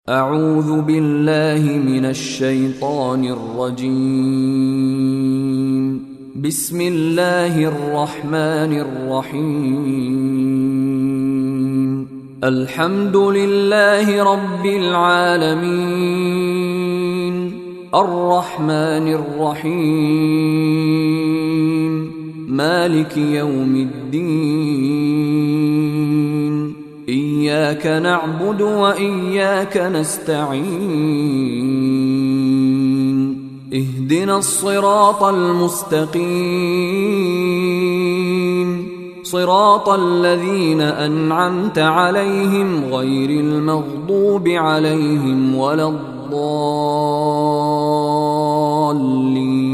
أعوذ بالله من الشيطان الرجيم. بسم الله الرحمن الرحيم. الحمد لله رب العالمين، الرحمن الرحيم، مالك يوم الدين، إياك نعبد وإياك نستعين، اهدنا الصراط المستقيم، صراط الذين أنعمت عليهم غير المغضوب عليهم ولا الضالين.